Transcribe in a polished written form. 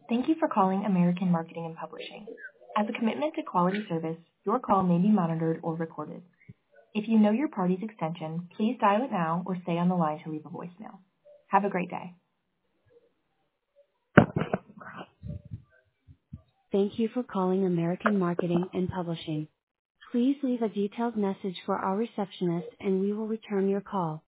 Thank you for calling American Marketing and Publishing. As a commitment to quality service, your call may be monitored or recorded. If you know your party's extension, please dial it now or stay on the line to leave a voicemail. Have a great day. Thank you for calling American Marketing and Publishing. Please leave a detailed message for our receptionist and we will return your call.